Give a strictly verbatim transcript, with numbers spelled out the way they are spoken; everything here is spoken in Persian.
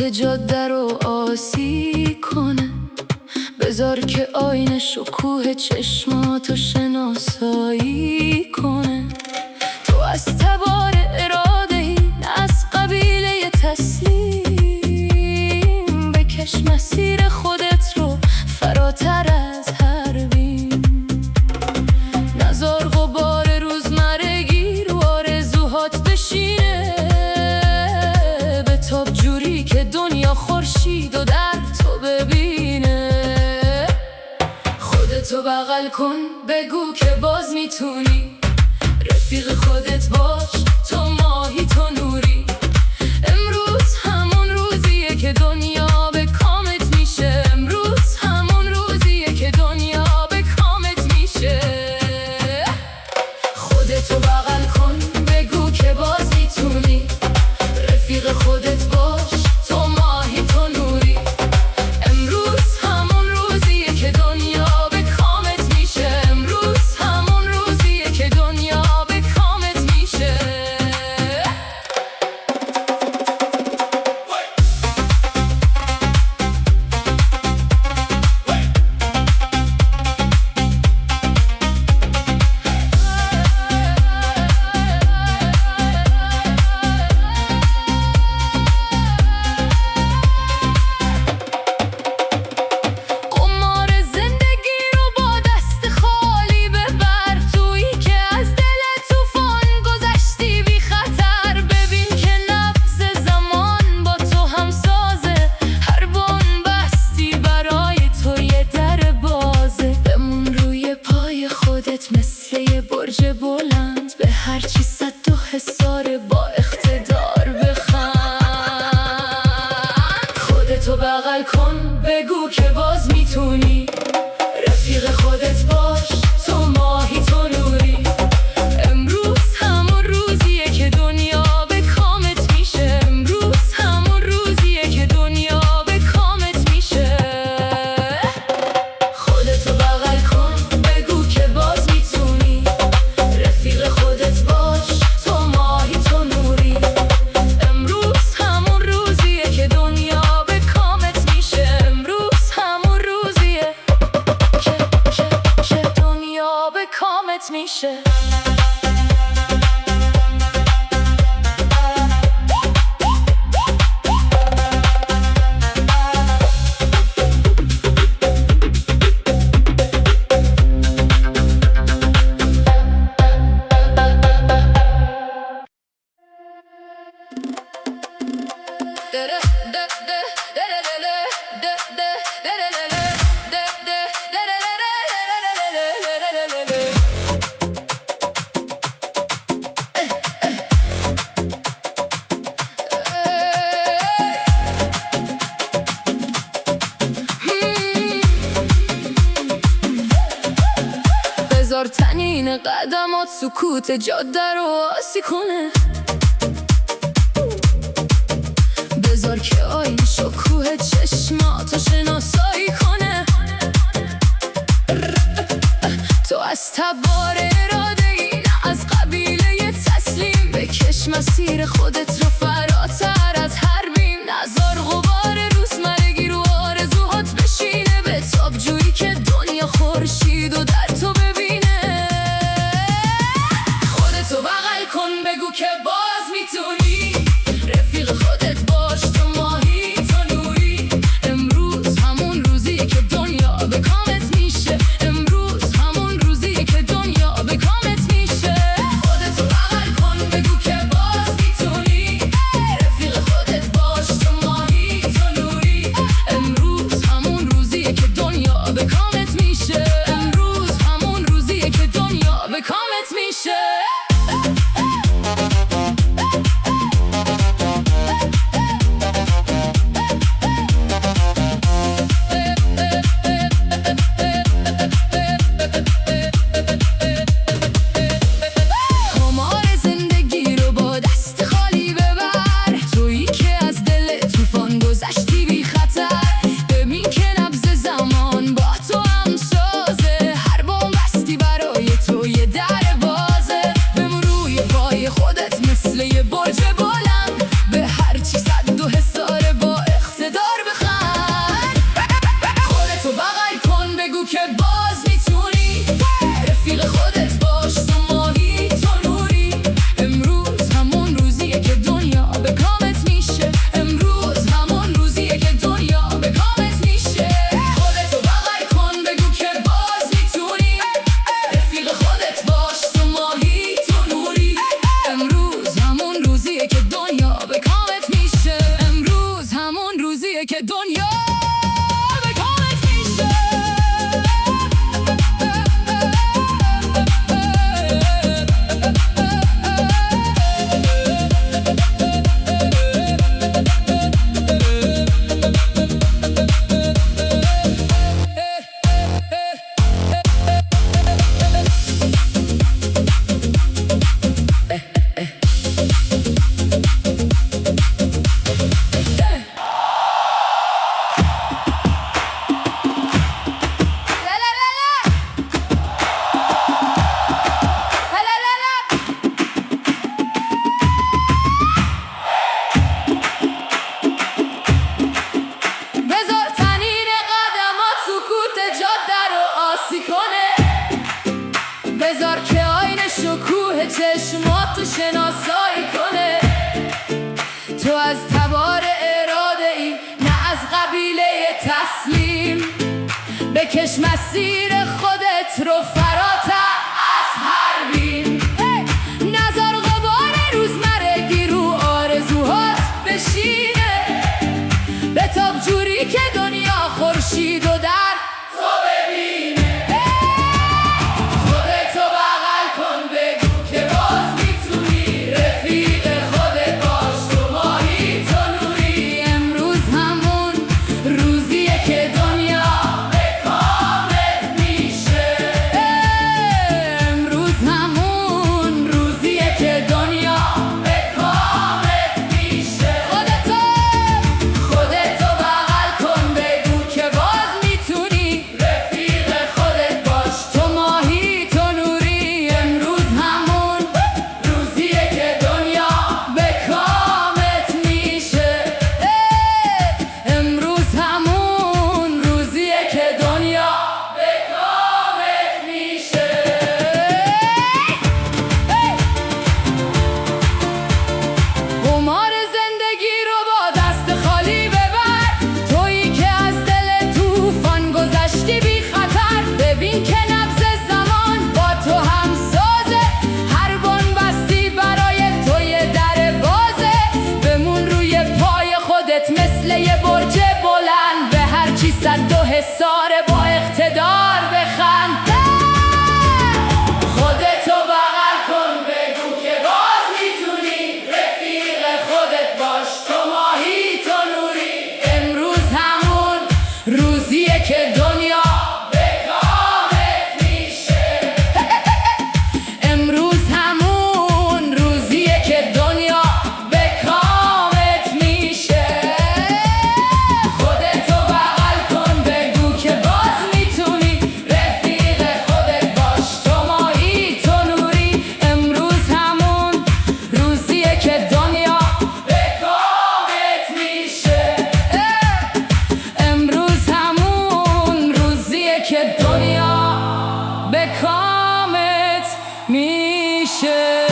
جاده رو آسی کنه. بذار که آینه شکوه چشماتو شناسایی کنه. تو از تبار اراده ای، از قبیله تسلیم. بکش مسیر خودت رو فراتر از هر بیم. نذار غبار روزمرگی رو آرزوهات بشینه. بتاب جوری که دنیا خورشید و در تو ببینه. خودتو بغل کن، بگو که باز میتونی. رفیق خودت باش، تو ماهی تو نوری. امروز همون روزیه که دنیا به کامت میشه. امروز همون روزیه که دنیا به کامت میشه. خودتو بغل کن، بگو که باز میتونی. رفیق خودت باش، تو ماهی تو نوری. امروز همون روزیه که دنیا به کامت میشه. امروز همون روزیه که دنیا به کامت میشه. قمار زندگی رو با دست خالی ببر. تویی که از دل طوفان گذشتی بی خطر. ببین که نبض زمان با تو همسازه. هر بن بستی برای تو یه در بازه. بمون روی پای خودت مثل یه برج بلند. به هر چی صد و حصار با اقتدار بخند. خودتو بغل کن، بگو که باز میتونی. رفیق خودت باش، تو ماهی تو نوری. امروز همون روزیه که دنیا به کامت میشه. امروز همون روزیه که دنیا به کامت میشه. خودتو بغل کن، بگو که باز میتونی. رفیق خودت باش، تو ماهی تو نوری. امروز همون روزیه که دنیا به کامت میشه. امروز همون روزیه که که که دنیا به کامت میشه. بذار تنین قدمات سکوت جاده رو آسی کنه. بذار که آینه شکوه چشماتو شناسایی کنه. تو از تبار اراده ای، نه از قبیله تسلیم. بکش مسیر خودت رو فراتر از هر بیم. نذار غبار روزمرگی رو آرزوهات بشینه. بتاب جوری که دنیا خورشید و در تو ببینه. خودتو بغل کن، بگو که باز میتونی. رفیق خودت باش، تو ماهی تو نوری. امروز همون روزیه که دنیا به کامت میشه. امروز همون روزیه که دنیا به کامت میشه. خودتو بغل کن، بگو که باز میتونی. رفیق خودت باش، تو ماهی تو نوری. امروز همون روزیه که دنیا به کامت میشه. امروز چشماتو شناسایی کنه. تو از تبار اراده ای، نه از قبیله تسلیم. بکش مسیر خودت رو فراتر از هر بیم. نذار غبار روزمرگی رو آرزوهات بشینه. بتاب جوری که دنیا خورشید و در تو ببینه. خودتو بغل کن، بگو که باز میتونی. رفیق خودت باش، تو ماهی تو نوری. امروز همون روزیه که دنیا به کامت میشه. امروز همون روزیه که دنیا به کامت میشه. خودتو خودتو بغل کن، بگو که باز میتونی. رفیق خودت باش، تو ماهی تو نوری. امروز همون روزیه که دنیا به کامت میشه. امروز همون روزیه که دنیا به کامت میشه. قمار زندگی رو با دست خالی ببر. تویی که از دل طوفان گذشتی بی خطر. ببین که نبض زمان با تو هم سازه. هر بن بستی برای توی در بازه. بمون روی پای خودت مثل یه برج بلند. به هر چی صد و حصار با اقتدار بخند. خودتو بغل کن، بگو که باز میتونی. رفیق خودت باش، تو ماهی تو نوری. امروز همون روزیه که دنیا به کامت میشه. امروز همون روزیه که دنیا به کامت میشه. خودتو بغل کن، بگو که باز میتونی. رفیق خودت باش، تو ماهی تو نوری. امروز همون روزیه که دنیا به کامت میشه. امروز همون روزیه که دنیا به کامت میشه.